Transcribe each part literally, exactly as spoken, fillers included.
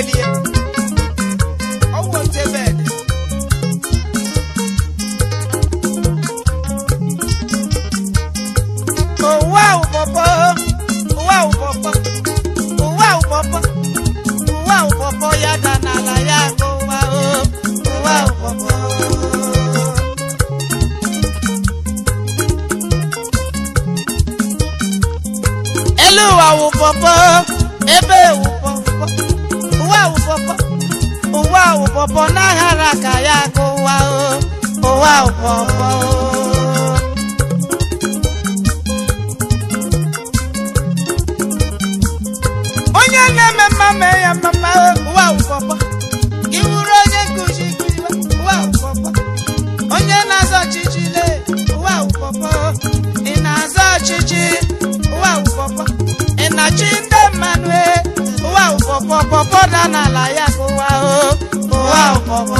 welie owo tebed oh wow papa wow papa wow papa wow papa ya dana la ya go wow wow papa elu wow papa ebe papa wow papa wow papa na haraka ya go wow wow papa mama ya mama wow papa iwuru onye kuji kujiwa wow papa onye na-azọ chichile wow papa ina azọ chichi wow papa ina chinde manwe wow papa papa dana la ya ko wow wow papa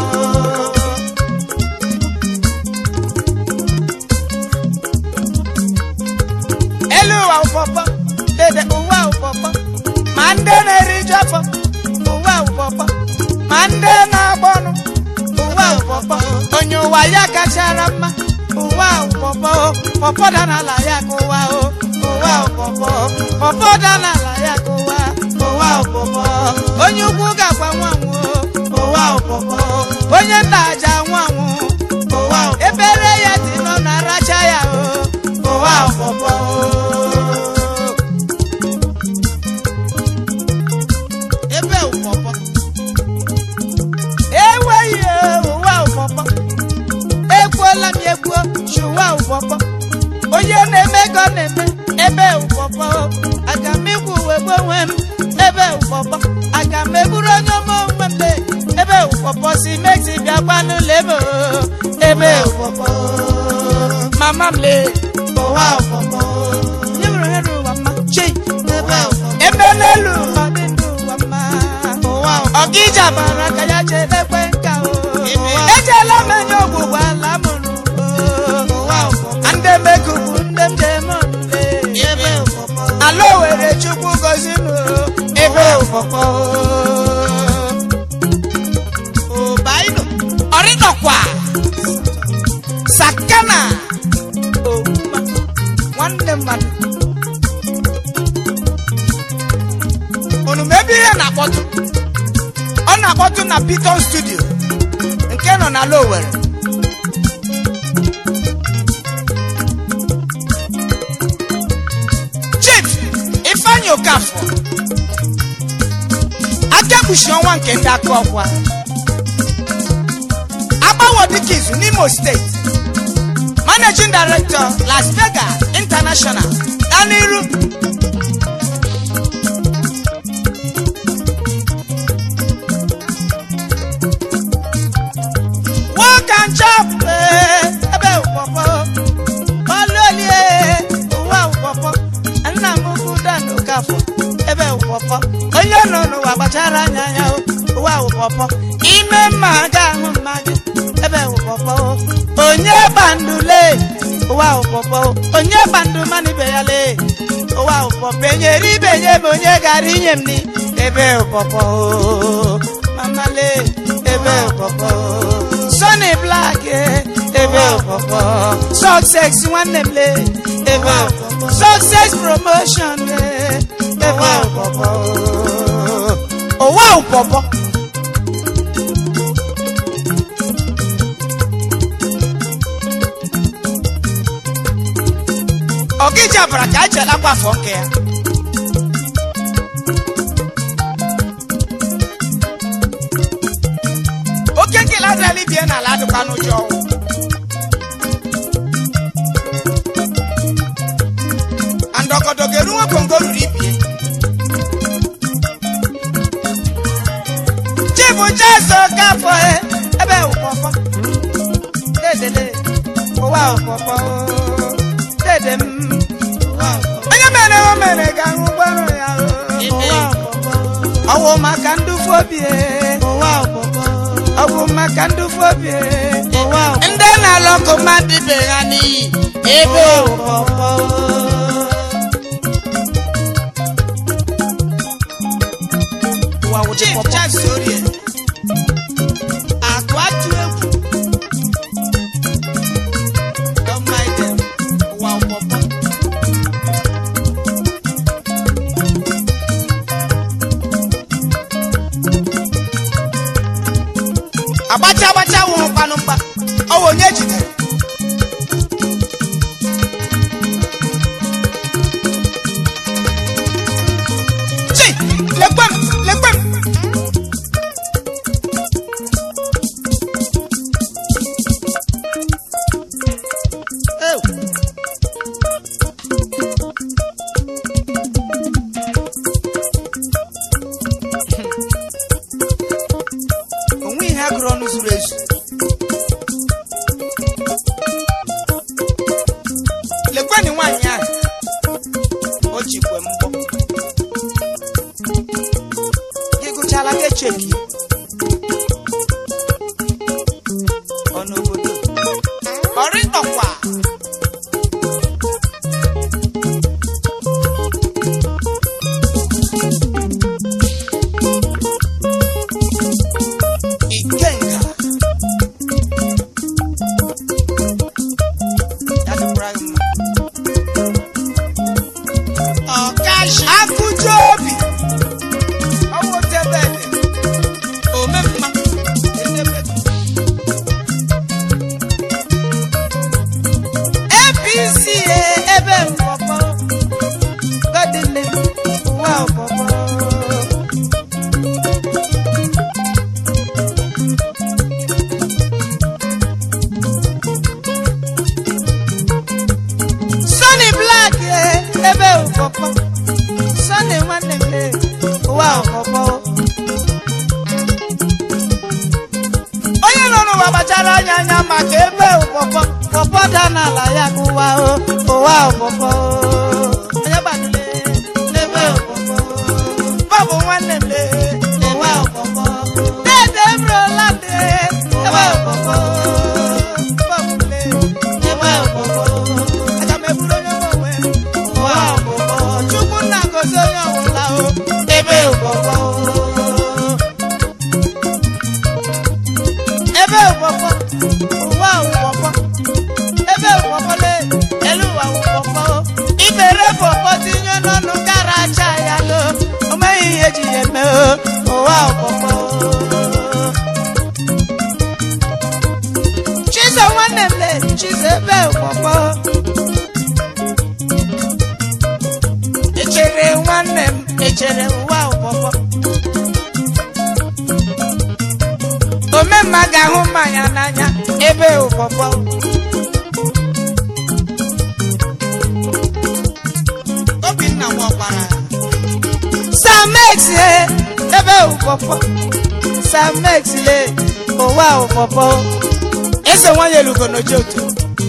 hello wow papa dede wow papa Mande na rijapo, wow papa. Mande na bono, wow papa. Onyo waya kacharama, wow papa. Papa dana la yako wow, wow papa. Papa dana la yako wow, papa. Onyo buga kwa wangu, wow papa. Onyo naja wangu, wow. Ebere ya tino na racha ya, wow papa. Wow papa oye na mego na me ebe papa aga meku webo wem ebe papa aga meburo nyomo wemle ebe papa si mexi bia kwanu lebo ebe papa mama mle wow papa nyuru heru mama chi ebe lelu madindu mama wow ogija baraka ya chele kwenka o ejela menyo gugwa la mu ande meku ndem demonle ebe papa alo were chukwu gozinu ebe papa o baino orino kwa sakana o wande man onu mebi na kpotu ona kpotu na Piton Studio nke no na Lowere Okafo Akebushi onwa nke ndị aka ọkwa Agbawo Dikis n'Imo State Managing Director Las Vegas International Daniru Walk and chop ebe papa Ololie wow papa Anna mugu dano kafo ebe papa onye no no agbachara anya ya wow papa ime maga hu magi ebe papa onye bandule wow papa onye bandu mani be yale wow papa nyeri be ye onye gari nyemni ebe papa mama le ebe papa Sonny Black ebe papa success one name le ebe success promotion ebe papa oh wow papa Ogija braka jela kwa fonke ya Okeke la rally bien na la do kanu jo Andokodogeru kongo ribie Chibu jaso kafo ebe papa Dedele oh wow papa Dedem Anya mene o mene ga ngubaro ya Awo makandu fobie oh wow papa Awo makandu fobie oh wow Nde na loko madibe yani ebe papa Chief Abacha abacha wo panu mba. Owo nye jide. Chi, lekwem, lekwem. Oh. Onwe ihe agụrụ ọnụ zuru ezu. Lekweni nwaanyị ahụ. O jikwe mbọ. Gị gụchala gị echeki. Ọnụ obodo. Ọrị ọkwa. Ese wanye luko no joto.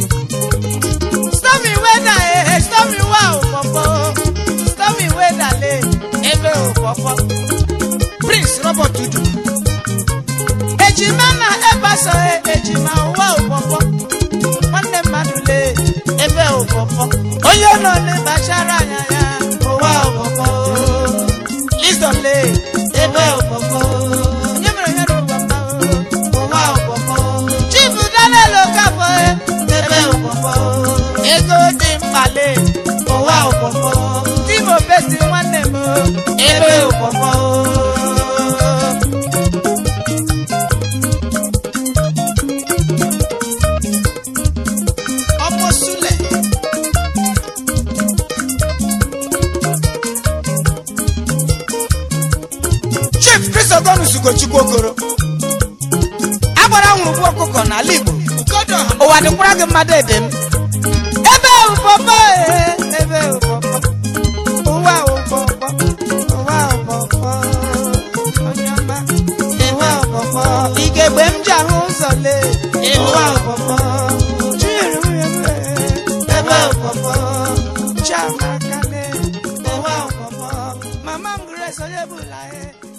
Stop me weather eh, stop me wow popo. Stop me weather le, ebe o popo. Prince Robert Dudu. Ejima na eba so eh, ejima wow popo. Wanne madule, ebe o popo. Oyo no ne bashara nyanya, wow popo. Listen le, ebe o popo. Ego di mbale, owa opopo. Ti mo besi nwanne mo, ebe opopo. Opo sule. Chief Chris Ogonus Ugochukwu Okoro. Agbara nwuru ọkụkọ na Igbo. Ụwa dịkwara gị mmadụ edem. Ebe upopo ebe upopo. Ụwa upopo. Ụwa upopo. Onyama. Ụwa upopo. Igegbe m ji ahụ ụzọ lee. Ụwa upopo. Chiri ebe ebe upopo. Chiamaka lee. Ụwa upopo. Mama m Grace onye bụla e.